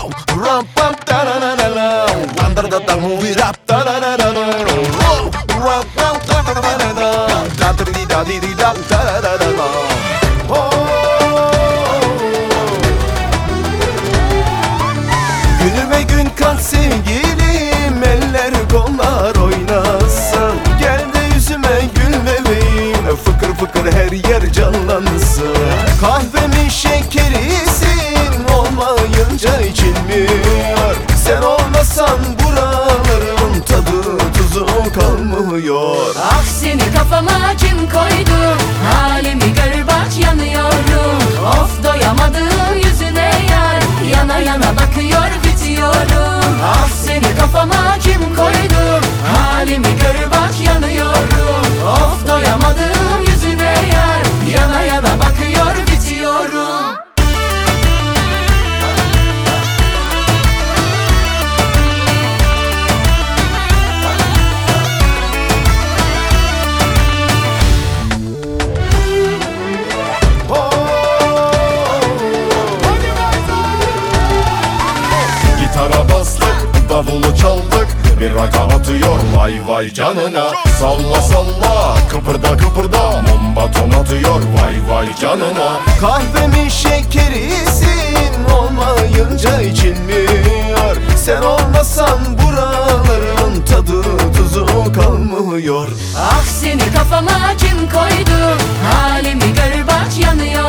ram pam da na na na na, under the move it up da na na na na, ram pam da na na na na, da da di da di da da da da da. Günüme gün kat sevgilim, eller kollar oynasın. Gel de yüzüme gül bebeğim, fıkır fıkır her yer canlansın. Kahvemin şekerisin, olmayınca içilmiyor. Sen olmasan buraların tadı tuzu kalmıyor. Ah seni kafama kim koydu, halimi gör bak yanıyorum. Of doyamadım yüzüne yar, yana yana bakıyor bitiyorum. Ah seni kafama kim koydu, halimi gör bak yanıyorum. Of doyamadım yüzüne yar, yana yana bakıyor bitiyorum. Gitara bastık, davulu çaldık, bir raka atıyor vay vay canına. Salla salla, kıpırda kıpırda, mum baton atıyor vay vay canına. Kahvemin şekerisin, olmayınca içilmiyor. Sen olmasan buraların tadı tuzu kalmıyor. Ah seni kafama kim koydu, halimi gör bak yanıyorum.